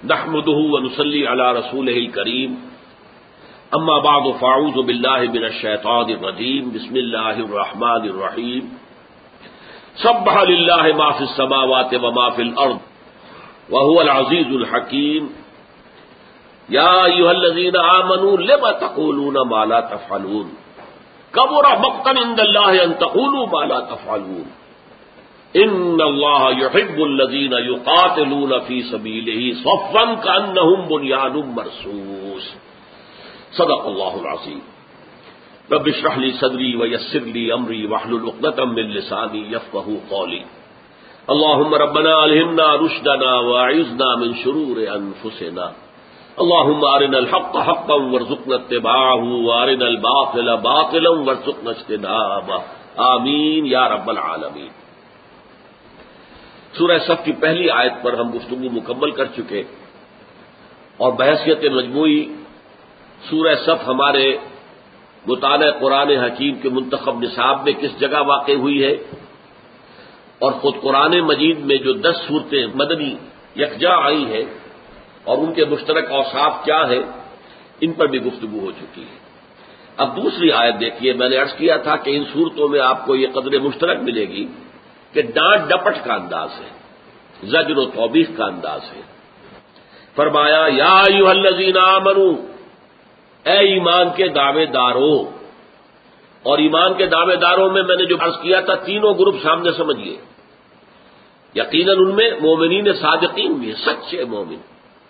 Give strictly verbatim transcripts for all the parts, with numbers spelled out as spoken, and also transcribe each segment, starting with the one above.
نحمده ونصلي على رسوله الكريم اما بعد فاعوذ بالله من الشيطان الرجيم بسم الله الرحمن الرحيم سبح لله ما في السماوات وما في الارض وهو العزيز الحكيم يا ايها الذين امنوا لم تقولون ما لا تفعلون كبر مقتا عند الله ان تقولوا ما لا تفعلون ان اللہ يحب الذین یقاتلون فی سبیلہ صفا کأنہم بنیان مرصوص صدق اللہ العظیم رب اشرح لی صدری ویسر لی امری واحلل عقدۃ من لسانی یفقہوا قولی اللہم ربنا الہمنا رشدنا واعذنا من شرور انفسنا اللہم ارنا الحق حقا وارزقنا اتباعہ وارنا الباطل باطلا وارزقنا اجتنابہ آمین یا رب العالمین۔ سورہ صف کی پہلی آیت پر ہم گفتگو مکمل کر چکے اور بحیثیت مجموعی سورہ صف ہمارے مطالعہ قرآن حکیم کے منتخب نصاب میں کس جگہ واقع ہوئی ہے اور خود قرآن مجید میں جو دس صورتیں مدنی یکجا آئی ہیں اور ان کے مشترک اوصاف کیا ہے ان پر بھی گفتگو ہو چکی ہے۔ اب دوسری آیت دیکھیے، میں نے عرض کیا تھا کہ ان صورتوں میں آپ کو یہ قدر مشترک ملے گی کہ ڈانٹ ڈپٹ کا انداز ہے، زجر و توبیخ کا انداز ہے۔ فرمایا یا ایھا الذین آمنوا، اے ایمان کے دعوے داروں، اور ایمان کے دعوے داروں میں میں نے جو عرض کیا تھا تینوں گروپ سامنے سمجھیے، یقیناً ان میں مومنین صادقین بھی ہیں، سچے مومن،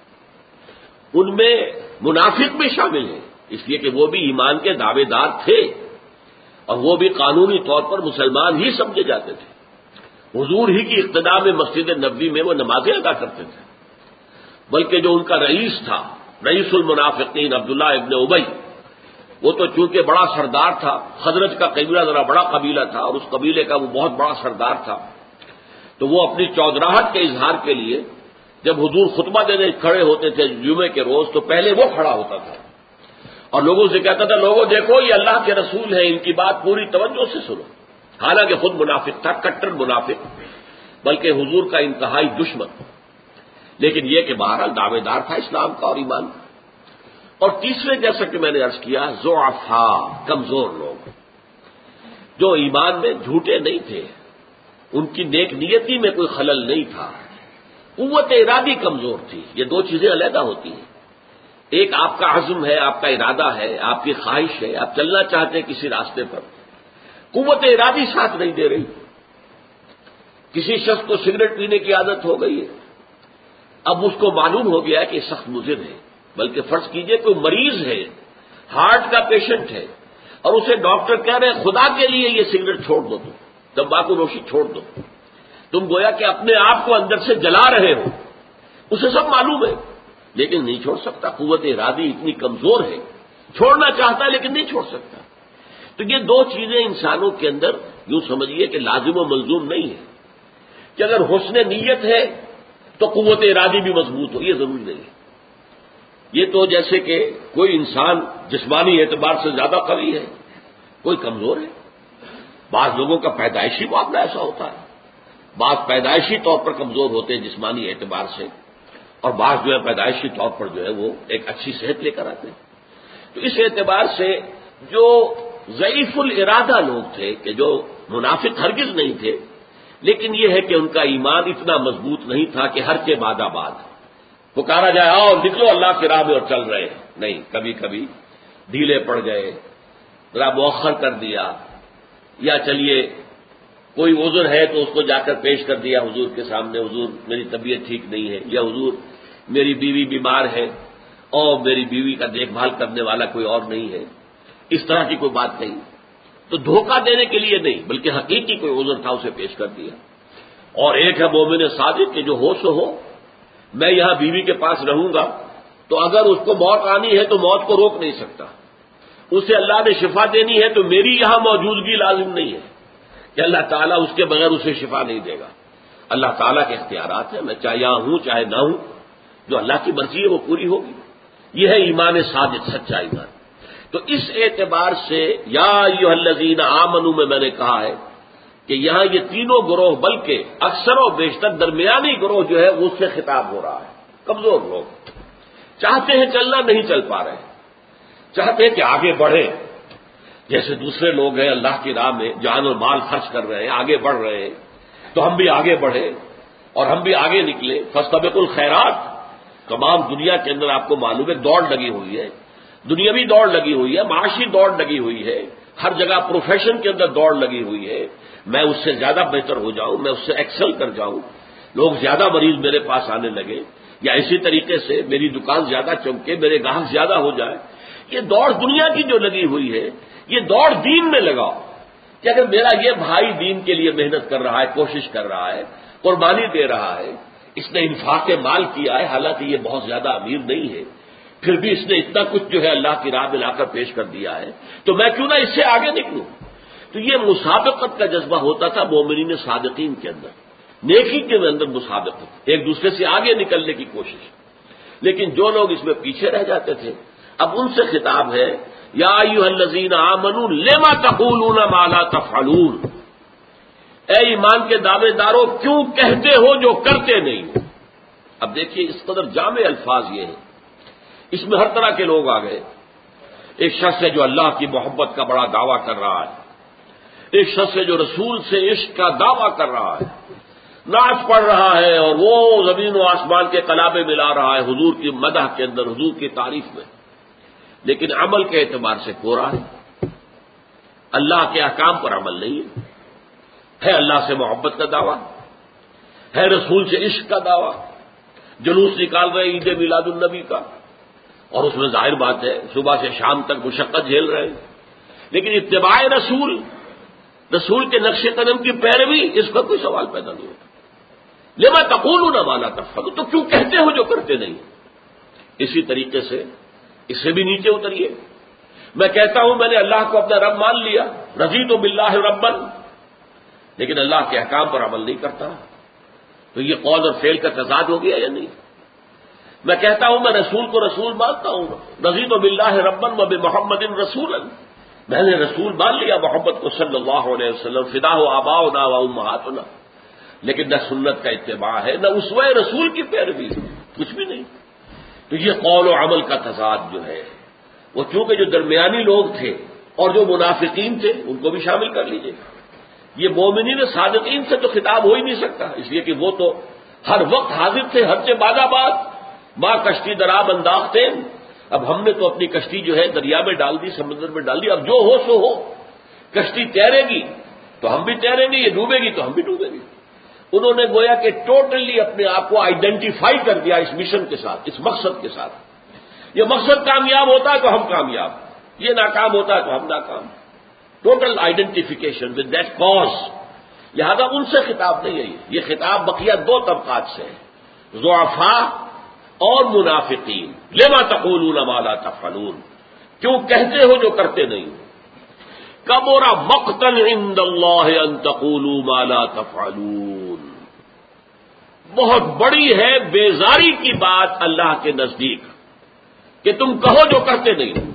ان میں منافق بھی شامل ہیں، اس لیے کہ وہ بھی ایمان کے دعوے دار تھے اور وہ بھی قانونی طور پر مسلمان ہی سمجھے جاتے تھے، حضور ہی کی اقتداء میں مسجد نبوی میں وہ نمازیں ادا کرتے تھے، بلکہ جو ان کا رئیس تھا، رئیس المنافقین عبداللہ ابن ابی، وہ تو چونکہ بڑا سردار تھا، خزرج کا قبیلہ ذرا بڑا قبیلہ تھا اور اس قبیلے کا وہ بہت بڑا سردار تھا، تو وہ اپنی چودراہٹ کے اظہار کے لیے جب حضور خطبہ دینے کھڑے ہوتے تھے جمعے کے روز تو پہلے وہ کھڑا ہوتا تھا اور لوگوں سے کہتا تھا لوگوں دیکھو یہ اللہ کے رسول ہیں، ان کی بات پوری توجہ سے سنو، حالانکہ خود منافق تھا، کٹر منافق، بلکہ حضور کا انتہائی دشمن، لیکن یہ کہ بہرحال دعوے دار تھا اسلام کا اور ایمان کا۔ اور تیسرے جیسا کہ میں نے عرض کیا ضعفاء، کمزور لوگ جو ایمان میں جھوٹے نہیں تھے، ان کی نیک نیتی میں کوئی خلل نہیں تھا، قوت ارادی کمزور تھی۔ یہ دو چیزیں علیحدہ ہوتی ہیں، ایک آپ کا عزم ہے، آپ کا ارادہ ہے، آپ کی خواہش ہے، آپ چلنا چاہتے ہیں کسی راستے پر، قوت ارادی ساتھ نہیں دے رہی۔ کسی شخص کو سگریٹ پینے کی عادت ہو گئی ہے، اب اس کو معلوم ہو گیا کہ یہ سخت مضر ہے، بلکہ فرض کیجئے کوئی مریض ہے، ہارٹ کا پیشنٹ ہے اور اسے ڈاکٹر کہہ رہے ہیں خدا کے لیے یہ سگریٹ چھوڑ دو، تم تمباکو نوشی چھوڑ دو، تم گویا کہ اپنے آپ کو اندر سے جلا رہے ہو، اسے سب معلوم ہے لیکن نہیں چھوڑ سکتا، قوت ارادی اتنی کمزور ہے، چھوڑنا چاہتا ہے لیکن نہیں چھوڑ سکتا۔ تو یہ دو چیزیں انسانوں کے اندر یوں سمجھیے کہ لازم و ملزوم نہیں ہے کہ اگر حسن نیت ہے تو قوت ارادی بھی مضبوط ہو، یہ ضروری نہیں ہے۔ یہ تو جیسے کہ کوئی انسان جسمانی اعتبار سے زیادہ قوی ہے، کوئی کمزور ہے، بعض لوگوں کا پیدائشی معاملہ ایسا ہوتا ہے، بعض پیدائشی طور پر کمزور ہوتے ہیں جسمانی اعتبار سے اور بعض جو ہے پیدائشی طور پر جو ہے وہ ایک اچھی صحت لے کر آتے ہیں۔ تو اس اعتبار سے جو ضعیف الارادہ لوگ تھے کہ جو منافق ہرگز نہیں تھے، لیکن یہ ہے کہ ان کا ایمان اتنا مضبوط نہیں تھا کہ ہر کے بعد آباد پکارا جائے آؤ نکلو اللہ کی راہ میں اور چل رہے ہیں، نہیں، کبھی کبھی ڈھیلے پڑ گئے، ذرا مؤخر کر دیا، یا چلیے کوئی عذر ہے تو اس کو جا کر پیش کر دیا حضور کے سامنے، حضور میری طبیعت ٹھیک نہیں ہے، یا حضور میری بیوی بیمار ہے اور میری بیوی کا دیکھ بھال کرنے والا کوئی اور نہیں ہے، اس طرح کی کوئی بات نہیں، تو دھوکہ دینے کے لیے نہیں بلکہ حقیقی کوئی عذر تھا اسے پیش کر دیا۔ اور ایک ہے مومن صادق کہ جو ہو سو ہو، میں یہاں بیوی کے پاس رہوں گا تو اگر اس کو موت آنی ہے تو موت کو روک نہیں سکتا، اسے اللہ نے شفا دینی ہے تو میری یہاں موجودگی لازم نہیں ہے کہ اللہ تعالیٰ اس کے بغیر اسے شفا نہیں دے گا، اللہ تعالیٰ کے اختیارات ہیں، میں چاہے یہاں ہوں چاہے نہ ہوں، جو اللہ کی مرضی ہے وہ پوری ہوگی۔ یہ ہے ایمان صادق، سچا ایمان۔ تو اس اعتبار سے یا ایھا الذین آمنوا میں میں نے کہا ہے کہ یہاں یہ تینوں گروہ بلکہ اکثر و بیشتر درمیانی گروہ جو ہے اس سے خطاب ہو رہا ہے، کمزور لوگ چاہتے ہیں چلنا، نہیں چل پا رہے، چاہتے ہیں کہ آگے بڑھیں، جیسے دوسرے لوگ ہیں اللہ کی راہ میں جان اور مال خرچ کر رہے ہیں، آگے بڑھ رہے ہیں، تو ہم بھی آگے بڑھیں اور ہم بھی آگے نکلیں۔ فاستبقوا الخیرات، تمام دنیا کے اندر آپ کو معلوم ہے دوڑ لگی ہوئی ہے، دنیاوی دوڑ لگی ہوئی ہے، معاشی دوڑ لگی ہوئی ہے، ہر جگہ پروفیشن کے اندر دوڑ لگی ہوئی ہے، میں اس سے زیادہ بہتر ہو جاؤں، میں اس سے ایکسل کر جاؤں، لوگ زیادہ مریض میرے پاس آنے لگے، یا اسی طریقے سے میری دکان زیادہ چمکے، میرے گاہک زیادہ ہو جائے۔ یہ دوڑ دنیا کی جو لگی ہوئی ہے، یہ دوڑ دین میں لگاؤ کہ اگر میرا یہ بھائی دین کے لیے محنت کر رہا ہے، کوشش کر رہا ہے، قربانی دے رہا ہے، اس نے انفاق مال کیا ہے، حالانکہ یہ بہت زیادہ امیر نہیں ہے، پھر بھی اس نے اتنا کچھ جو ہے اللہ کی راہ میں لا کر پیش کر دیا ہے، تو میں کیوں نہ اس سے آگے نکلوں۔ تو یہ مسابقت کا جذبہ ہوتا تھا مومنین صادقین کے اندر، نیکی کے اندر مسابقت، ایک دوسرے سے آگے نکلنے کی کوشش۔ لیکن جو لوگ اس میں پیچھے رہ جاتے تھے، اب ان سے خطاب ہے، یا ایھا الذین آمنوا لما تقولون ما لا تفعلون، اے ایمان کے دعوے دارو کیوں کہتے ہو جو کرتے نہیں ہو۔ اب دیکھیے اس قدر جامع الفاظ یہ ہیں، اس میں ہر طرح کے لوگ آ گئے۔ ایک شخص ہے جو اللہ کی محبت کا بڑا دعویٰ کر رہا ہے، ایک شخص ہے جو رسول سے عشق کا دعویٰ کر رہا ہے، نعت پڑھ رہا ہے اور وہ زمین و آسمان کے قلابے ملا رہا ہے حضور کی مدح کے اندر، حضور کی تعریف میں، لیکن عمل کے اعتبار سے کوڑا ہے، اللہ کے احکام پر عمل نہیں ہے۔ ہے اللہ سے محبت کا دعویٰ، ہے رسول سے عشق کا دعویٰ، جلوس نکال رہے عید میلاد النبی کا، اور اس میں ظاہر بات ہے صبح سے شام تک مشقت جھیل رہے ہیں، لیکن اتباع رسول، رسول کے نقش قدم کی پیروی، اس کا کوئی سوال پیدا نہیں ہوتا۔ لما تقولون ما لا تفعلون، تو کیوں کہتے ہو جو کرتے نہیں۔ اسی طریقے سے اس سے بھی نیچے اتریے، میں کہتا ہوں میں نے اللہ کو اپنا رب مان لیا، رضیت باللہ ربا، لیکن اللہ کے احکام پر عمل نہیں کرتا، تو یہ قول اور فعل کا تضاد ہو گیا یا نہیں؟ میں کہتا ہوں میں رسول کو رسول مانتا ہوں، رضیت باللہ ربا وبمحمد رسولا، میں نے رسول مان لیا محمد کو صلی اللہ علیہ وسلم، فداہ آباؤنا و امہاتنا، لیکن نہ سنت کا اتباع ہے، نہ اسوہ رسول کی پیروی، کچھ بھی نہیں۔ تو یہ قول و عمل کا تضاد جو ہے، وہ چونکہ جو درمیانی لوگ تھے اور جو منافقین تھے ان کو بھی شامل کر لیجئے، یہ مومنین صادقین سے تو خطاب ہو ہی نہیں سکتا، اس لیے کہ وہ تو ہر وقت حاضر تھے، ہر سے بعد آباد، ماں کشتی دراب انداختے، اب ہم نے تو اپنی کشتی جو ہے دریا میں ڈال دی، سمندر میں ڈال دی، اب جو ہو سو ہو، کشتی تیرے گی تو ہم بھی تیریں گے، یہ ڈوبے گی تو ہم بھی ڈوبیں گے۔ انہوں نے گویا کہ ٹوٹلی اپنے آپ کو آئیڈینٹیفائی کر دیا اس مشن کے ساتھ، اس مقصد کے ساتھ، یہ مقصد کامیاب ہوتا ہے تو ہم کامیاب، یہ ناکام ہوتا ہے تو ہم ناکام، total identification with that cause. لہذا ان سے خطاب نہیں ہے، یہ خطاب بقیہ دو طبقات سے ہے، ضعفاء اور منافقین۔ لما تقولون ما لا تفعلون، کیوں کہتے ہو جو کرتے نہیں ہو۔ کبر مقتا عند اللہ ان تقولوا ما لا تفعلون، بہت بڑی ہے بیزاری کی بات اللہ کے نزدیک کہ تم کہو جو کرتے نہیں ہو۔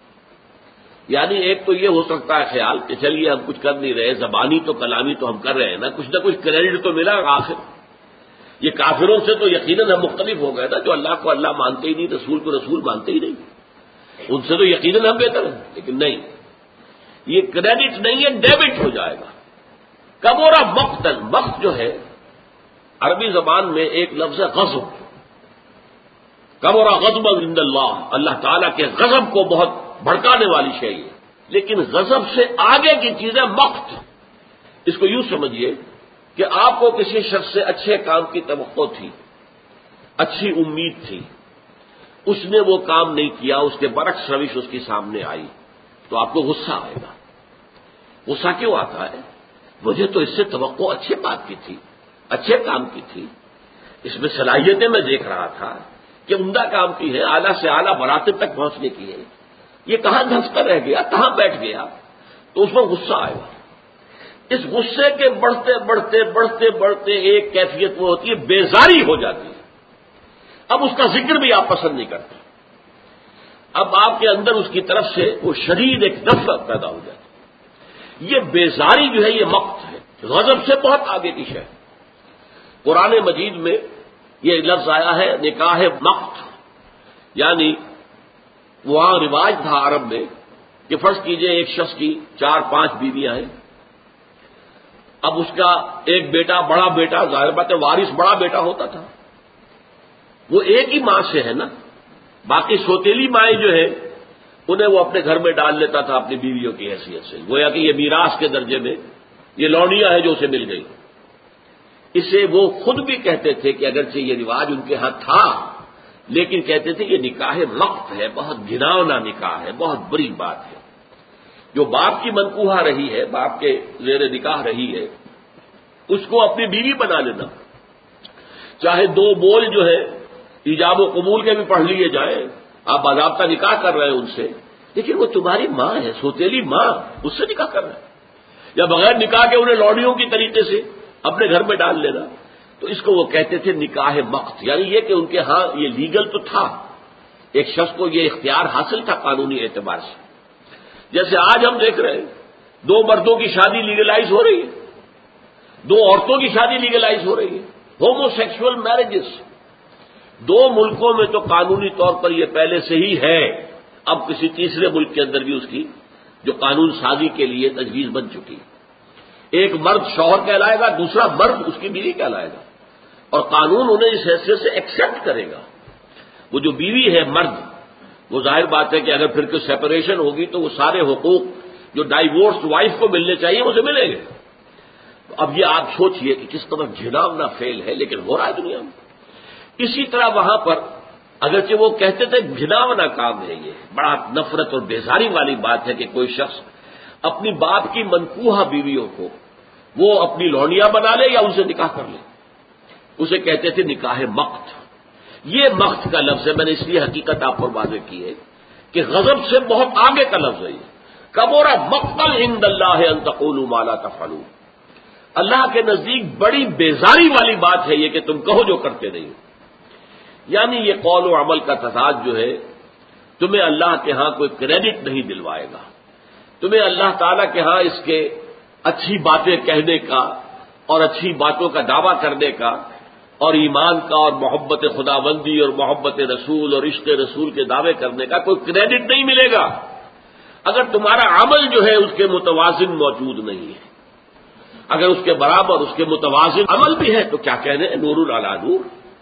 یعنی ایک تو یہ ہو سکتا ہے خیال کہ چلیے ہم کچھ کر نہیں رہے، زبانی تو کلامی تو ہم کر رہے ہیں نا، کچھ نہ کچھ کریڈٹ تو ملا آخر۔ یہ کافروں سے تو یقیناً ہم مختلف ہو گئے نا، جو اللہ کو اللہ مانتے ہی نہیں، رسول کو رسول مانتے ہی نہیں، ان سے تو یقیناً ہم بہتر ہیں، لیکن نہیں، یہ کریڈٹ نہیں ہے، ڈیبٹ ہو جائے گا۔ کبورا مقتل، مقت جو ہے عربی زبان میں ایک لفظ ہے غضب، کبورا غضب عند اللہ، اللہ تعالیٰ کے غضب کو بہت بھڑکانے والی شے ہے، لیکن غضب سے آگے کی چیز ہے مقت۔ اس کو یوں سمجھیے کہ آپ کو کسی شخص سے اچھے کام کی توقع تھی، اچھی امید تھی، اس نے وہ کام نہیں کیا، اس کے برعکس روش اس کے سامنے آئی، تو آپ کو غصہ آئے گا۔ غصہ کیوں آتا ہے؟ مجھے تو اس سے توقع اچھے بات کی تھی، اچھے کام کی تھی، اس میں صلاحیتیں میں دیکھ رہا تھا کہ عمدہ کام کی ہے، اعلیٰ سے اعلیٰ مراتب تک پہنچنے کی ہے، یہ کہاں دھنس کر رہ گیا، کہاں بیٹھ گیا، تو اس میں غصہ آئے گا۔ اس غصے کے بڑھتے بڑھتے بڑھتے بڑھتے ایک کیفیت وہ ہوتی ہے بیزاری ہو جاتی ہے، اب اس کا ذکر بھی آپ پسند نہیں کرتے، اب آپ کے اندر اس کی طرف سے وہ شدید ایک نفرت پیدا ہو جاتی ہے۔ یہ بیزاری جو ہے یہ مقت ہے، غضب سے بہت آگے کی شے ہے۔ قرآن مجید میں یہ لفظ آیا ہے نکاح مقت، یعنی وہاں رواج تھا عرب میں کہ فرض کیجئے ایک شخص کی چار پانچ بیویاں ہیں، اب اس کا ایک بیٹا بڑا بیٹا، ظاہر بات ہے وارث بڑا بیٹا ہوتا تھا، وہ ایک ہی ماں سے ہے نا، باقی سوتیلی مائیں جو ہے انہیں وہ اپنے گھر میں ڈال لیتا تھا اپنی بیویوں کی حیثیت سے، گویا کہ یہ میراث کے درجے میں یہ لونڈیاں ہے جو اسے مل گئی۔ اسے وہ خود بھی کہتے تھے کہ اگرچہ یہ رواج ان کے ہاں تھا لیکن کہتے تھے یہ نکاح مقت ہے، بہت گھناؤنا نکاح ہے، بہت بری بات ہے۔ جو باپ کی منکوحہ رہی ہے، باپ کے زیر نکاح رہی ہے، اس کو اپنی بیوی بنا لینا، چاہے دو بول جو ہے ایجاب و قبول کے بھی پڑھ لیے جائیں، آپ باضابطہ نکاح کر رہے ہیں ان سے، لیکن وہ تمہاری ماں ہے، سوتیلی ماں، اس سے نکاح کر رہے ہیں، یا بغیر نکاح کے انہیں لوڈیوں کی طریقے سے اپنے گھر میں ڈال لینا، تو اس کو وہ کہتے تھے نکاح مقت، یعنی یہ کہ ان کے ہاں یہ لیگل تو تھا، ایک شخص کو یہ اختیار حاصل تھا قانونی اعتبار سے۔ جیسے آج ہم دیکھ رہے ہیں دو مردوں کی شادی لیگلائز ہو رہی ہے، دو عورتوں کی شادی لیگلائز ہو رہی ہے، ہومو سیکسول میرجز، دو ملکوں میں تو قانونی طور پر یہ پہلے سے ہی ہے، اب کسی تیسرے ملک کے اندر بھی اس کی جو قانون سازی کے لیے تجویز بن چکی ہے، ایک مرد شوہر کہلائے گا، دوسرا مرد اس کی بیوی کہلائے گا، اور قانون انہیں اس حیثیت سے ایکسپٹ کرے گا۔ وہ جو بیوی ہے مرد، وہ ظاہر بات ہے کہ اگر پھر کوئی سیپریشن ہوگی تو وہ سارے حقوق جو ڈائیورس وائف کو ملنے چاہیے اسے ملیں گے۔ اب یہ آپ سوچئے کہ کس طرح گھناؤنا فعل ہے، لیکن ہو رہا ہے دنیا میں۔ اسی طرح وہاں پر اگرچہ وہ کہتے تھے گھناؤنا کام ہے، یہ بڑا نفرت اور بیزاری والی بات ہے کہ کوئی شخص اپنی باپ کی منکوحہ بیویوں کو وہ اپنی لونڈیاں بنا لے یا ان سے نکاح کر لے، اسے کہتے تھے نکاح مقت۔ یہ مقت کا لفظ ہے، میں نے اس لیے حقیقت آپ پر واضح کی ہے کہ غضب سے بہت آگے کا لفظ ہے یہ، کبورا مقتا عند اللہ ان تقولوا ما لا تفعلون، اللہ کے نزدیک بڑی بیزاری والی بات ہے یہ کہ تم کہو جو کرتے نہیں ہو۔ یعنی یہ قول و عمل کا تضاد جو ہے تمہیں اللہ کے ہاں کوئی کریڈٹ نہیں دلوائے گا، تمہیں اللہ تعالیٰ کے ہاں اس کے اچھی باتیں کہنے کا اور اچھی باتوں کا دعویٰ کرنے کا اور ایمان کا اور محبت خداوندی اور محبت رسول اور عشق رسول کے دعوے کرنے کا کوئی کریڈٹ نہیں ملے گا اگر تمہارا عمل جو ہے اس کے متوازن موجود نہیں ہے۔ اگر اس کے برابر اس کے متوازن عمل بھی ہے تو کیا کہنے، نور علی نور،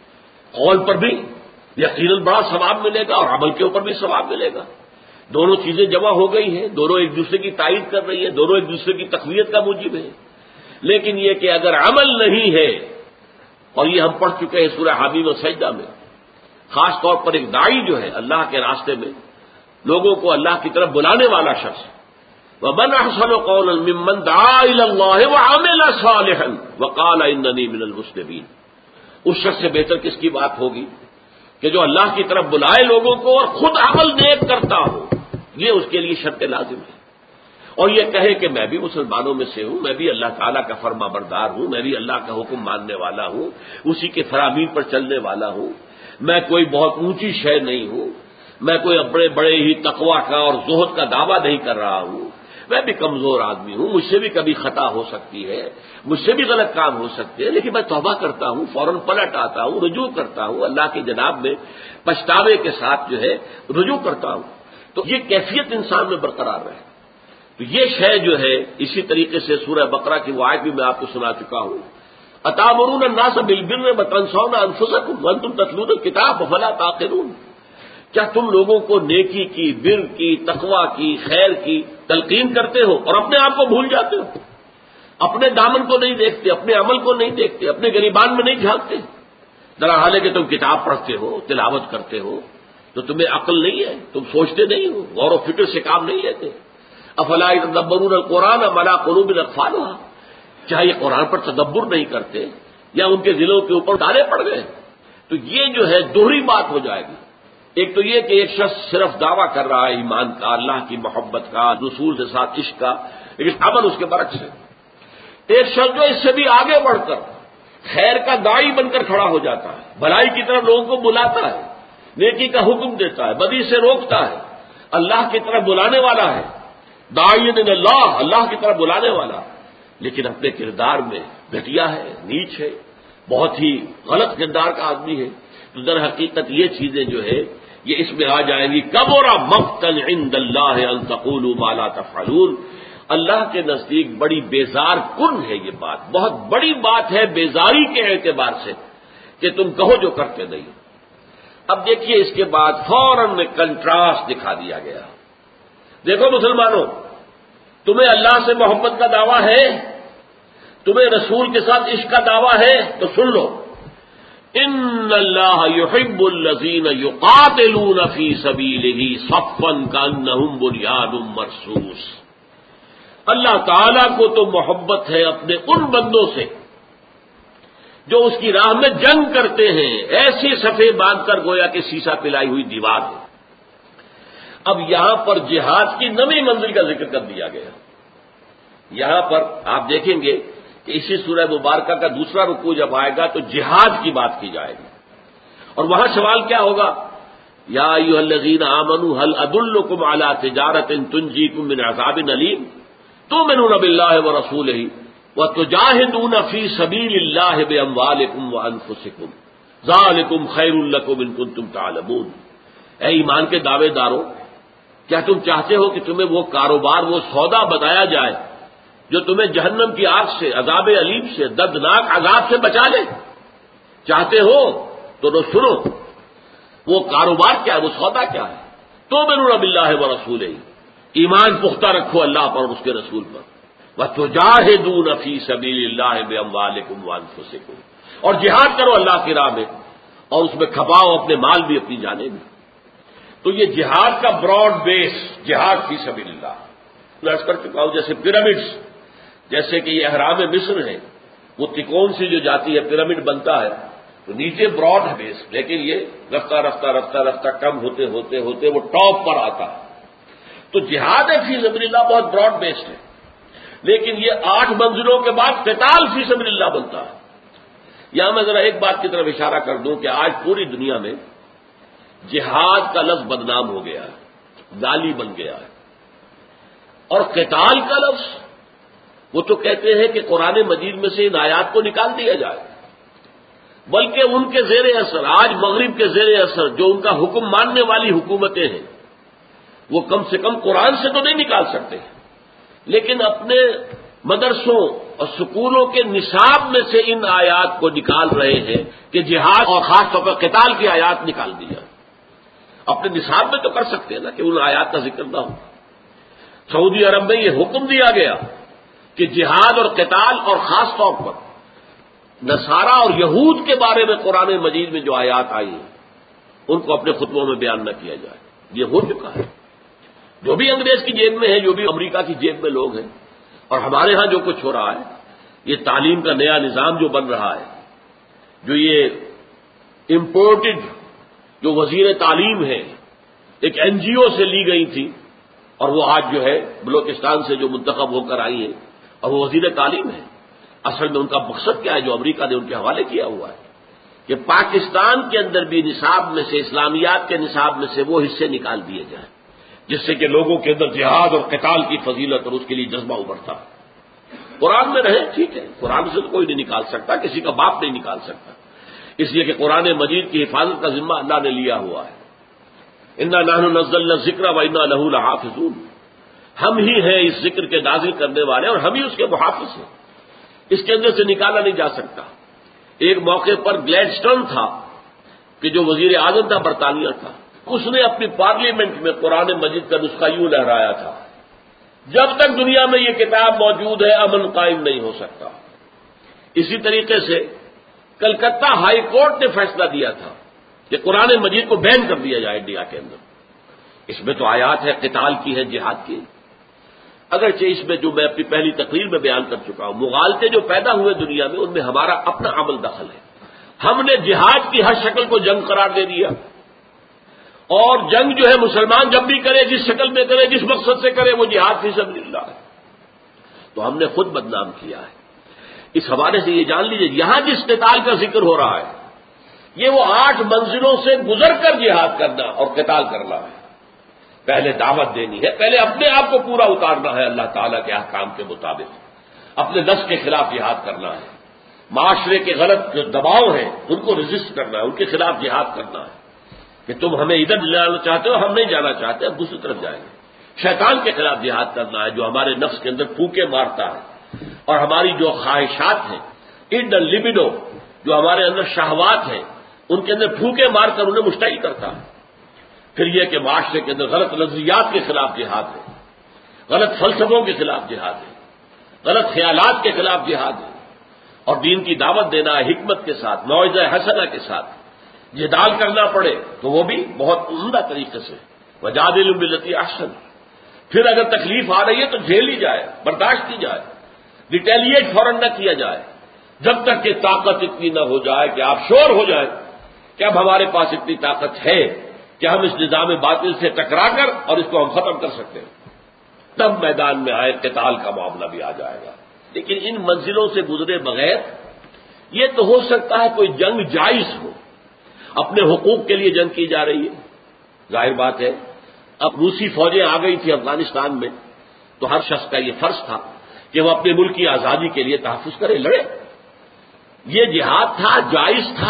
قول پر بھی یقیناً بڑا ثواب ملے گا اور عمل کے اوپر بھی ثواب ملے گا، دونوں چیزیں جمع ہو گئی ہیں، دونوں ایک دوسرے کی تائید کر رہی ہیں، دونوں ایک دوسرے کی تقویت کا موجب ہے۔ لیکن یہ کہ اگر عمل نہیں ہے، اور یہ ہم پڑھ چکے ہیں سورہ حمیم و سجدہ میں، خاص طور پر ایک داعی جو ہے اللہ کے راستے میں لوگوں کو اللہ کی طرف بلانے والا شخص، وَمَنْ أَحْسَنُ قَوْلًا مِّمَّنْ دَعَا إِلَى اللَّهِ وَعَمِلَ صَالِحًا وَقَالَ إِنَّنِي مِنَ الْمُسْلِمِينَ، اس شخص سے بہتر کس کی بات ہوگی کہ جو اللہ کی طرف بلائے لوگوں کو اور خود عمل نیک کرتا ہو، یہ اس کے لیے شرط لازم ہے، اور یہ کہے کہ میں بھی مسلمانوں میں سے ہوں، میں بھی اللہ تعالیٰ کا فرما بردار ہوں، میں بھی اللہ کا حکم ماننے والا ہوں، اسی کے فرامین پر چلنے والا ہوں، میں کوئی بہت اونچی شے نہیں ہوں، میں کوئی بڑے بڑے ہی تقویٰ کا اور زہد کا دعویٰ نہیں کر رہا ہوں، میں بھی کمزور آدمی ہوں، مجھ سے بھی کبھی خطا ہو سکتی ہے، مجھ سے بھی غلط کام ہو سکتے ہیں، لیکن میں توبہ کرتا ہوں، فوراً پلٹ آتا ہوں، رجوع کرتا ہوں، اللہ کی جناب میں پچھتاوے کے ساتھ جو ہے رجوع کرتا ہوں، تو یہ کیفیت انسان میں برقرار رہے۔ تو یہ شے جو ہے اسی طریقے سے سورہ بقرہ کی وہ آیت بھی میں آپ کو سنا چکا ہوں، أَتَأْمُرُونَ النَّاسَ بِالْبِرِّ وَتَنْسَوْنَ أَنفُسَكُمْ وَأَنْتُمْ تَتْلُونَ الْكِتَابَ أَفَلَا تَعْقِلُونَ، کیا تم لوگوں کو نیکی کی، بر کی، تقویٰ کی، خیر کی تلقین کرتے ہو اور اپنے آپ کو بھول جاتے ہو، اپنے دامن کو نہیں دیکھتے، اپنے عمل کو نہیں دیکھتے، اپنے گریبان میں نہیں جھانکتے، درحال حال ہے کہ تم کتاب پڑھتے ہو، تلاوت کرتے ہو، تو تمہیں عقل نہیں ہے، تم سوچتے نہیں ہو، غور و فکر سے کام نہیں لیتے۔ افلا يتدبرون القرآن ام علی قلوب اقفالها، کیا یہ قرآن پر تدبر نہیں کرتے یا ان کے دلوں کے اوپر تالے پڑ گئے؟ تو یہ جو ہے دوہری بات ہو جائے گی، ایک تو یہ کہ ایک شخص صرف دعویٰ کر رہا ہے ایمان کا، اللہ کی محبت کا، رسول کے ساتھ عشق کا، لیکن عمل اس کے برعکس ہے۔ ایک شخص جو اس سے بھی آگے بڑھ کر خیر کا داعی بن کر کھڑا ہو جاتا ہے، بھلائی کی طرف لوگوں کو بلاتا ہے، نیکی کا حکم دیتا ہے، بدی سے روکتا ہے، اللہ کی طرف بلانے والا ہے، داعین اللہ، اللہ کی طرف بلانے والا، لیکن اپنے کردار میں گھٹیا ہے، نیچ ہے، بہت ہی غلط کردار کا آدمی ہے، تو در حقیقت یہ چیزیں جو ہے یہ اس میں آ جائیں گی. کبرا مقتا عند اللہ ان تقولوا ما لا تفعلون. اللہ کے نزدیک بڑی بیزار کن ہے یہ بات، بہت بڑی بات ہے بیزاری کے اعتبار سے کہ تم کہو جو کرتے نہیں. اب دیکھیے اس کے بعد فوراً میں کنٹراسٹ دکھا دیا گیا. دیکھو مسلمانوں، تمہیں اللہ سے محبت کا دعویٰ ہے، تمہیں رسول کے ساتھ عشق کا دعویٰ ہے، تو سن لو، ان اللہ یحب الذین یقاتلون فی سبیلہ صفا کانہم بنیان مرصوص. اللہ تعالیٰ کو تو محبت ہے اپنے ان بندوں سے جو اس کی راہ میں جنگ کرتے ہیں، ایسی صفے باندھ کر گویا کہ سیسا پلائی ہوئی دیوار ہے. اب یہاں پر جہاد کی نویں منزل کا ذکر کر دیا گیا. یہاں پر آپ دیکھیں گے کہ اسی سورہ مبارکہ کا دوسرا رکوع جب آئے گا تو جہاد کی بات کی جائے گی، اور وہاں سوال کیا ہوگا؟ یا ایھا الذین آمنوا هل ادلکم علی تجارۃ تنجیکم من عذاب الیم تؤمنون باللہ ورسولہ وتجاہدون فی سبیل اللہ باموالکم وانفسکم ذالکم خیر لکم ان کنتم تعلمون. اے ایمان کے دعوے دارو، کیا تم چاہتے ہو کہ تمہیں وہ کاروبار، وہ سودا بتایا جائے جو تمہیں جہنم کی آگ سے، عذاب علیم سے، دردناک عذاب سے بچا لے؟ چاہتے ہو تو رو سنو، وہ کاروبار کیا ہے، وہ سودا کیا ہے؟ تؤمنون باللہ ورسولہ، ایمان پختہ رکھو اللہ پر اور اس کے رسول پر. وتجاہدون فی سبیل اللہ باموالکم وانفسکم، اور جہاد کرو اللہ کی راہ میں اور اس میں کھپاؤ اپنے مال بھی اپنی جانیں بھی. تو یہ جہاد کا براڈ بیس جہاد فی سبیل اللہ. میں عرض کر چکا ہوں جیسے پیرامڈز، جیسے کہ یہ اہرام مصر ہے، وہ تکون سے جو جاتی ہے پیرامڈ بنتا ہے تو نیچے براڈ ہے بیس، لیکن یہ رفتہ رفتہ رفتہ رفتہ کم ہوتے ہوتے ہوتے وہ ٹاپ پر آتا ہے. تو جہاد فی سبیل اللہ بہت براڈ بیسڈ ہے، لیکن یہ آٹھ منزلوں کے بعد قتال فی سبیل اللہ بنتا ہے. یہاں میں ذرا ایک بات کی طرف اشارہ کر دوں کہ آج پوری دنیا میں جہاد کا لفظ بدنام ہو گیا ہے، گالی بن گیا ہے، اور قتال کا لفظ وہ تو کہتے ہیں کہ قرآن مجید میں سے ان آیات کو نکال دیا جائے، بلکہ ان کے زیر اثر، آج مغرب کے زیر اثر جو ان کا حکم ماننے والی حکومتیں ہیں، وہ کم سے کم قرآن سے تو نہیں نکال سکتے، لیکن اپنے مدرسوں اور سکولوں کے نصاب میں سے ان آیات کو نکال رہے ہیں کہ جہاد اور خاص طور پر قتال کی آیات نکال دیا. اپنے نصاب میں تو کر سکتے ہیں نا کہ ان آیات کا ذکر نہ ہو. سعودی عرب میں یہ حکم دیا گیا کہ جہاد اور قتال اور خاص طور پر نصارہ اور یہود کے بارے میں قرآن مجید میں جو آیات آئی ہیں ان کو اپنے خطبوں میں بیان نہ کیا جائے. یہ ہو چکا ہے. جو بھی انگریز کی جیب میں ہے، جو بھی امریکہ کی جیب میں لوگ ہیں، اور ہمارے ہاں جو کچھ ہو رہا ہے، یہ تعلیم کا نیا نظام جو بن رہا ہے، جو یہ امپورٹڈ جو وزیر تعلیم ہے، ایک این جی او سے لی گئی تھی اور وہ آج جو ہے بلوچستان سے جو منتخب ہو کر آئی ہے اور وہ وزیر تعلیم ہے. اصل میں ان کا مقصد کیا ہے جو امریکہ نے ان کے حوالے کیا ہوا ہے کہ پاکستان کے اندر بھی نصاب میں سے، اسلامیات کے نصاب میں سے وہ حصے نکال دیے جائیں جس سے کہ لوگوں کے اندر جہاد اور قتال کی فضیلت اور اس کے لیے جذبہ ابھرتا. قرآن میں رہے ٹھیک ہے، قرآن سے تو کوئی نہیں نکال سکتا، کسی کا باپ نہیں نکال سکتا، اس لیے کہ قرآن مجید کی حفاظت کا ذمہ اللہ نے لیا ہوا ہے. انا نحن نزلنا الذکر وانا لہ لحافظون، ہم ہی ہیں اس ذکر کے نازل کرنے والے اور ہم ہی اس کے محافظ ہیں. اس کے اندر سے نکالا نہیں جا سکتا. ایک موقع پر گلیڈسٹون تھا کہ جو وزیر اعظم تھا برطانیہ کا، اس نے اپنی پارلیمنٹ میں قرآن مجید کا نسخہ یوں لہرایا تھا، جب تک دنیا میں یہ کتاب موجود ہے امن قائم نہیں ہو سکتا. اسی طریقے سے کلکتہ ہائی کورٹ نے فیصلہ دیا تھا کہ قرآن مجید کو بین کر دیا جائے انڈیا کے اندر. اس میں تو آیات ہے قتال کی ہے، جہاد کی. اگرچہ اس میں جو میں اپنی پہلی تقریر میں بیان کر چکا ہوں، مغالطے جو پیدا ہوئے دنیا میں ان میں ہمارا اپنا عمل دخل ہے. ہم نے جہاد کی ہر شکل کو جنگ قرار دے دیا، اور جنگ جو ہے مسلمان جب بھی کرے، جس شکل میں کرے، جس مقصد سے کرے، وہ جہاد فی سبیل اللہ ہے. تو ہم نے خود بدنام کیا ہے. اس حوالے سے یہ جان لیجیے یہاں جس قتال کا ذکر ہو رہا ہے یہ وہ آٹھ منزلوں سے گزر کر جہاد کرنا اور قتال کرنا ہے. پہلے دعوت دینی ہے، پہلے اپنے آپ کو پورا اتارنا ہے اللہ تعالیٰ کے احکام کے مطابق، اپنے نفس کے خلاف جہاد کرنا ہے، معاشرے کے غلط جو دباؤ ہیں ان کو ریزسٹ کرنا ہے، ان کے خلاف جہاد کرنا ہے کہ تم ہمیں ادھر جانا چاہتے ہو، ہم نہیں جانا چاہتے، اب دوسری طرف جائیں گے۔ شیطان کے خلاف جہاد کرنا ہے جو ہمارے نفس کے اندر پھونکے مارتا ہے اور ہماری جو خواہشات ہیں ان لبڈو، جو ہمارے اندر شہوات ہیں ان کے اندر پھونکے مار کر انہیں مشتعل کرتا ہے۔ پھر یہ کہ معاشرے کے اندر غلط نظریات کے خلاف جہاد ہے، غلط فلسفوں کے خلاف جہاد ہے، غلط خیالات کے خلاف جہاد ہے، اور دین کی دعوت دینا ہے حکمت کے ساتھ، موعظہ حسنہ کے ساتھ۔ جدال کرنا پڑے تو وہ بھی بہت عمدہ طریقے سے، وجادلوا باللتی احسن۔ پھر اگر تکلیف آ رہی ہے تو جھیلی جائے، برداشت کی جائے، ریٹیلیٹ فوراً نہ کیا جائے، جب تک کہ طاقت اتنی نہ ہو جائے کہ آپ شور ہو جائیں کہ اب ہمارے پاس اتنی طاقت ہے کہ ہم اس نظام باطل سے ٹکرا کر اور اس کو ہم ختم کر سکتے ہیں، تب میدان میں آئے قتال کا معاملہ بھی آ جائے گا۔ لیکن ان منزلوں سے گزرے بغیر یہ تو ہو سکتا ہے کوئی جنگ جائز ہو، اپنے حقوق کے لیے جنگ کی جا رہی ہے، ظاہر بات ہے اب روسی فوجیں آ گئی تھی افغانستان میں تو ہر شخص کا یہ فرض تھا کہ وہ اپنے ملک کی آزادی کے لیے تحفظ کرے، لڑے۔ یہ جہاد تھا، جائز تھا،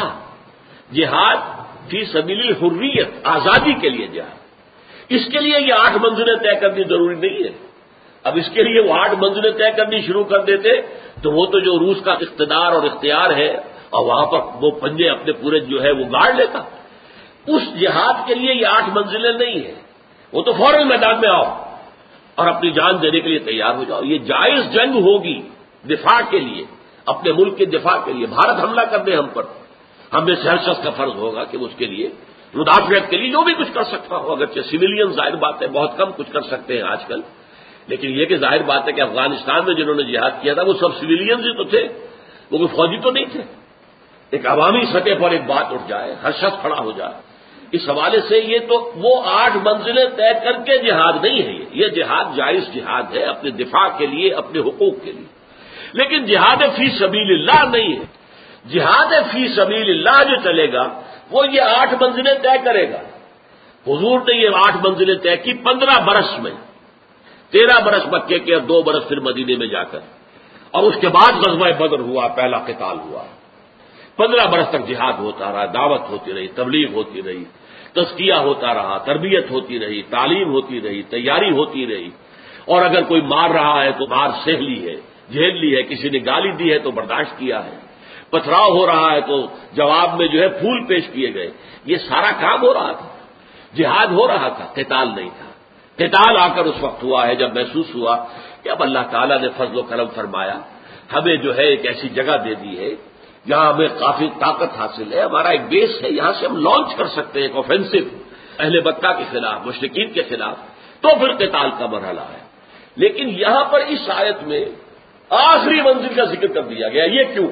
جہاد فی سبیل الحریت، آزادی کے لیے جہاد۔ اس کے لیے یہ آٹھ منزلیں طے کرنی ضروری نہیں ہے۔ اب اس کے لیے وہ آٹھ منزلیں طے کرنی شروع کر دیتے تو وہ تو جو روس کا اقتدار اور اختیار ہے اور وہاں پر وہ پنجے اپنے پورے جو ہے وہ گاڑ لیتا۔ اس جہاد کے لیے یہ آٹھ منزلیں نہیں ہیں، وہ تو فوراً میدان میں آؤ اور اپنی جان دینے کے لیے تیار ہو جاؤ۔ یہ جائز جنگ ہوگی دفاع کے لیے، اپنے ملک کے دفاع کے لیے۔ بھارت حملہ کر دے ہم پر، ہم میں سے ہر شخص کا فرض ہوگا کہ اس کے لیے مدافعت کے لیے جو بھی کچھ کر سکتا ہو، اگرچہ سویلین ظاہر بات ہے بہت کم کچھ کر سکتے ہیں آج کل، لیکن یہ کہ ظاہر بات ہے کہ افغانستان میں جنہوں نے جہاد کیا تھا وہ سب سویلینز ہی تو تھے، وہ کوئی فوجی تو نہیں تھے۔ ایک عوامی سطح پر ایک بات اٹھ جائے، ہر شخص کھڑا ہو جائے، اس حوالے سے یہ تو وہ آٹھ منزلیں طے کر کے جہاد نہیں ہے، یہ جہاد جائز جہاد ہے اپنے دفاع کے لیے، اپنے حقوق کے لیے، لیکن جہاد فی سبیل اللہ نہیں ہے۔ جہاد فی سبیل اللہ جو چلے گا وہ یہ آٹھ منزلیں طے کرے گا۔ حضور نے یہ آٹھ منزلیں طے کی پندرہ برس میں، تیرہ برس مکے کے اور دو برس پھر مدینے میں جا کر، اور اس کے بعد غزوہ بدر ہوا، پہلا قتال ہوا۔ پندرہ برس تک جہاد ہوتا رہا، دعوت ہوتی رہی، تبلیغ ہوتی رہی، تزکیہ ہوتا رہا، تربیت ہوتی رہی، تعلیم ہوتی رہی، تیاری ہوتی رہی، اور اگر کوئی مار رہا ہے تو مار سہ لی ہے، جھیل لی ہے، کسی نے گالی دی ہے تو برداشت کیا ہے، پتھراؤ ہو رہا ہے تو جواب میں جو ہے پھول پیش کیے گئے، یہ سارا کام ہو رہا تھا، جہاد ہو رہا تھا، قتال نہیں تھا۔ قتال آ کر اس وقت ہوا ہے جب محسوس ہوا کہ اب اللہ تعالیٰ نے فضل و کرم فرمایا، ہمیں جو ہے ایک ایسی جگہ دے دی ہے جہاں ہمیں کافی طاقت حاصل ہے، ہمارا ایک بیس ہے، یہاں سے ہم لانچ کر سکتے ہیں ایک آفینسو اہل مکہ کے خلاف، مشرکین کے خلاف، تو پھر قتال کا مرحلہ ہے۔ لیکن یہاں پر اس آیت میں آخری منزل کا ذکر کر دیا گیا، یہ کیوں؟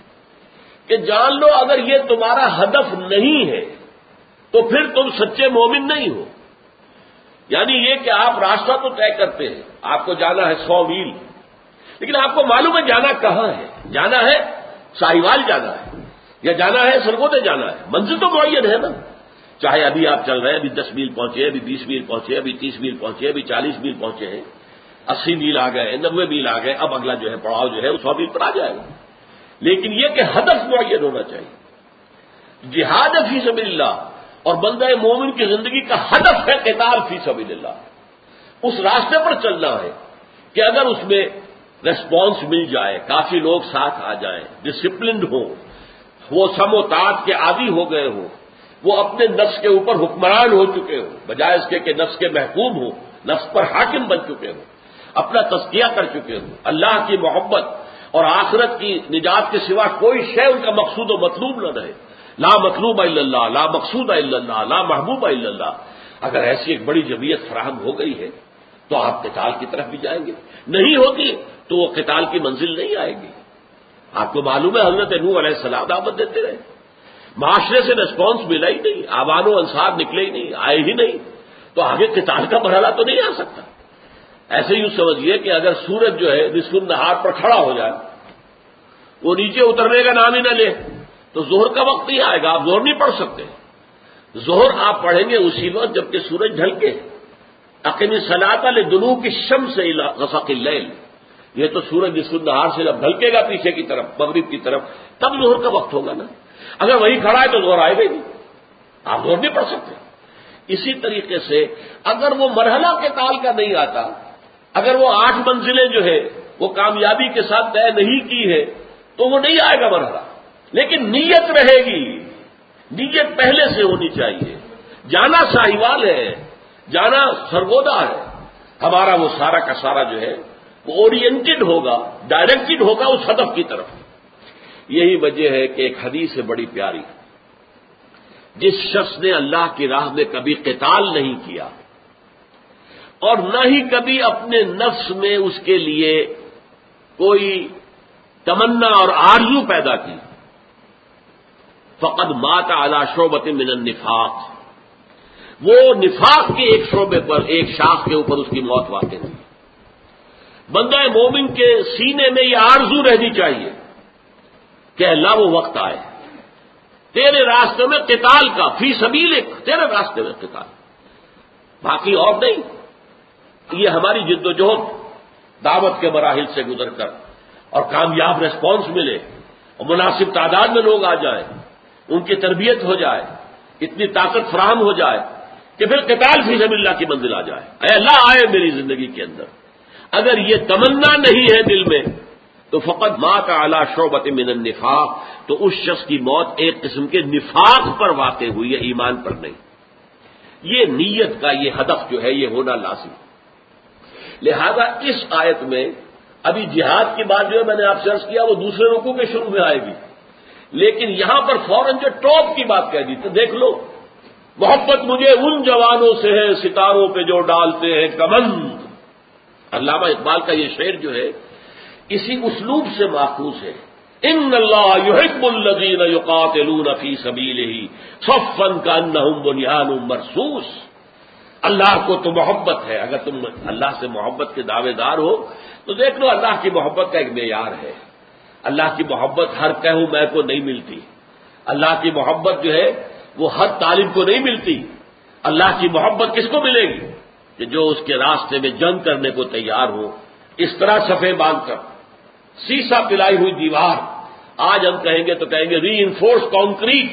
کہ جان لو اگر یہ تمہارا ہدف نہیں ہے تو پھر تم سچے مومن نہیں ہو۔ یعنی یہ کہ آپ راستہ تو طے کرتے ہیں، آپ کو جانا ہے سو میل، لیکن آپ کو معلوم ہے جانا کہاں ہے، جانا ہے ساہیوال جانا ہے یا جانا ہے سرگودے جانا ہے، منزل تو معین ہے نا۔ چاہے ابھی آپ چل رہے ہیں، ابھی دس میل پہنچے، ابھی بیس میل پہنچے، ابھی تیس میل پہنچے، ابھی چالیس میل پہنچے ہیں، اسی میل آ گئے، نبے میل آ گئے، اب اگلا جو ہے پڑاؤ جو ہے وہ سو میل پر آ جائے گا، لیکن یہ کہ ہدف معین ہونا چاہیے۔ جہاد فی سبیل اللہ اور بندہ مومن کی زندگی کا ہدف ہے قتال فی سبیل اللہ، اس راستے پر چلنا ہے کہ اگر اس میں ریسپانس مل جائے، کافی لوگ ساتھ آ جائیں، ڈسپلنڈ ہوں، وہ سم و طاعت کے عادی ہو گئے ہوں، وہ اپنے نفس کے اوپر حکمران ہو چکے ہوں، بجائے اس کے کہ نفس کے محکوم ہوں، نفس پر حاکم بن چکے ہوں، اپنا تزکیہ کر چکے ہوں، اللہ کی محبت اور آخرت کی نجات کے سوا کوئی شے ان کا مقصود و مطلوب نہ رہے، لا مطلوب الا اللہ، لا مقصود الا اللہ، لا محبوب الا اللہ۔ اگر ایسی ایک بڑی جمعیت فراہم ہو گئی ہے تو آپ قتال کی طرف بھی جائیں گے، نہیں ہوتی تو وہ قتال کی منزل نہیں آئے گی۔ آپ کو معلوم ہے حضرت نوح علیہ السلام دعوت دیتے رہے، معاشرے سے ریسپانس ملا ہی نہیں، آبان و انصار نکلے ہی نہیں، آئے ہی نہیں، تو آگے قتال کا مرحلہ تو نہیں آ سکتا۔ ایسے یوں سمجھیے کہ اگر سورج جو ہے نصف النہار پر کھڑا ہو جائے، وہ نیچے اترنے کا نام ہی نہ لے، تو ظہر کا وقت نہیں آئے گا، آپ ظہر نہیں پڑھ سکتے۔ ظہر آپ پڑھیں گے اسی وقت جبکہ سورج ڈھل کے، اقیم الصلاۃ لدلوک الشمس الی غسق اللیل، یہ تو سورج نصف النہار سے جب ڈھلکے گا پیچھے کی طرف مغرب کی طرف تب ظہر کا وقت ہوگا نا. اگر وہی کھڑا ہے تو ظہر آئے گا ہی نہیں, آپ ظہر نہیں پڑھ سکتے. اسی طریقے سے اگر وہ مرحلہ قتال کا نہیں آتا, اگر وہ آٹھ منزلیں جو ہے وہ کامیابی کے ساتھ طے نہیں کی ہے تو وہ نہیں آئے گا مرحلہ. لیکن نیت رہے گی, نیت پہلے سے ہونی چاہیے. جانا ساہیوال ہے, جانا سرگودا ہے, ہمارا وہ سارا کا سارا جو ہے وہ اورینٹڈ ہوگا, ڈائریکٹڈ ہوگا اس ہدف کی طرف. یہی وجہ ہے کہ ایک حدیث ہے بڑی پیاری, جس شخص نے اللہ کی راہ میں کبھی قتال نہیں کیا اور نہ ہی کبھی اپنے نفس میں اس کے لیے کوئی تمنا اور آرزو پیدا کی, فقد مات علی شعبۃ من النفاق, وہ نفاق کے ایک شعبے پر, ایک شاخ کے اوپر اس کی موت واقع ہوئی. بندہ مومن کے سینے میں یہ آرزو رہنی چاہیے کہ اللہ وہ وقت آئے تیرے راستے میں قتال کا, فی سبیلک, تیرے راستے میں قتال, باقی اور نہیں. یہ ہماری جد و جہد دعوت کے مراحل سے گزر کر اور کامیاب ریسپانس ملے اور مناسب تعداد میں لوگ آ جائیں, ان کی تربیت ہو جائے, اتنی طاقت فراہم ہو جائے کہ پھر قتال فی سبیل اللہ کی منزل آ جائے. اے اللہ آئے میری زندگی کے اندر. اگر یہ تمنا نہیں ہے دل میں تو فقط مات علی شعبۃ من النفاق, تو اس شخص کی موت ایک قسم کے نفاق پر واقع ہوئی ہے, ایمان پر نہیں. یہ نیت کا یہ ہدف جو ہے یہ ہونا لازم. لہذا اس آیت میں ابھی جہاد کی بات جو ہے میں نے آپ سے عرض کیا وہ دوسرے رکوع کے شروع میں آئے گی, لیکن یہاں پر فوراً جو ٹاپ کی بات کہہ دی تو دیکھ لو, محبت مجھے ان جوانوں سے ہے ستاروں پہ جو ڈالتے ہیں کمند. علامہ اقبال کا یہ شعر جو ہے اسی اسلوب سے ماخوذ ہے. ان اللہ یحب الذین یقاتلون فی سبیلہ صفا کانہم بنیان مرصوص. اللہ کو تو محبت ہے, اگر تم اللہ سے محبت کے دعوے دار ہو تو دیکھ لو اللہ کی محبت کا ایک معیار ہے. اللہ کی محبت ہر کہوں میں کو نہیں ملتی, اللہ کی محبت جو ہے وہ ہر طالب کو نہیں ملتی. اللہ کی محبت کس کو ملے گی کہ جو اس کے راستے میں جنگ کرنے کو تیار ہو, اس طرح صفے باندھ کر, سیسا پلائی ہوئی دیوار, آج ہم کہیں گے تو کہیں گے ری انفورس کانکریٹ,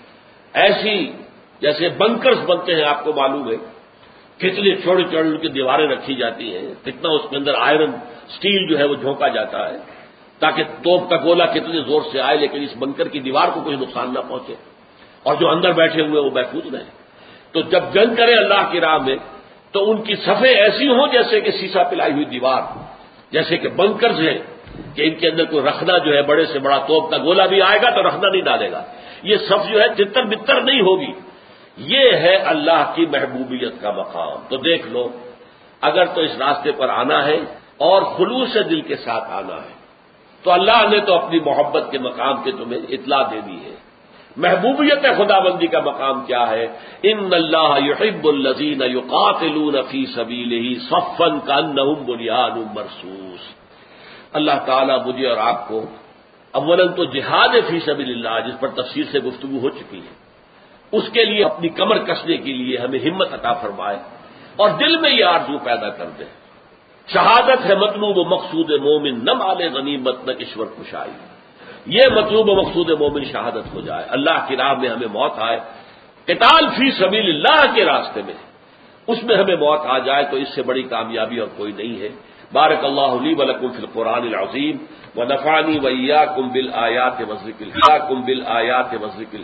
ایسی جیسے بنکرز بنتے ہیں, آپ کو معلوم ہے کتنی چھوٹی چھوٹی کی دیواریں رکھی جاتی ہیں, کتنا اس کے اندر آئرن سٹیل جو ہے وہ جھونکا جاتا ہے تاکہ توپ کا گولہ کتنے زور سے آئے لیکن اس بنکر کی دیوار کو کوئی نقصان نہ پہنچے اور جو اندر بیٹھے ہوئے وہ محفوظ رہیں. تو جب جنگ کرے اللہ کی راہ میں تو ان کی صفیں ایسی ہوں جیسے کہ سیسا پلائی ہوئی دیوار, جیسے کہ بنکرز ہیں کہ ان کے اندر کوئی رکھنا جو ہے بڑے سے بڑا توپ کا گولہ بھی آئے گا تو رکھنا نہیں ڈالے گا. یہ صف جو ہے تتر بتر نہیں ہوگی. یہ ہے اللہ کی محبوبیت کا مقام. تو دیکھ لو, اگر تو اس راستے پر آنا ہے اور خلوص دل کے ساتھ آنا ہے تو اللہ نے تو اپنی محبت کے مقام کے تمہیں اطلاع دے دی ہے. محبوبیت خدا بندی کا مقام کیا ہے؟ ان اللہ یحب الذین یقاتلون فی سبیلہ صفا کانہم بنیان مرصوص. اللہ تعالیٰ مجھے اور آپ کو اولاً تو جہاد فی سبیل اللہ جس پر تفصیل سے گفتگو ہو چکی ہے اس کے لیے اپنی کمر کسنے کے لیے ہمیں ہمت عطا فرمائے اور دل میں یہ آرزو پیدا کر دے. شہادت ہے مطلوب و مقصود مومن نہ مال غنیمت نہ کشور کشائی. یہ مطلوب و مقصود مومن شہادت ہو جائے, اللہ کی راہ میں ہمیں موت آئے, قتال فی سبیل اللہ کے راستے میں اس میں ہمیں موت آ جائے تو اس سے بڑی کامیابی اور کوئی نہیں ہے. بارک اللہ لی و لکم فی القرآن العظیم ونفعنی وإیاکم بالآیات والذکر الحکیم بالآیات والذکر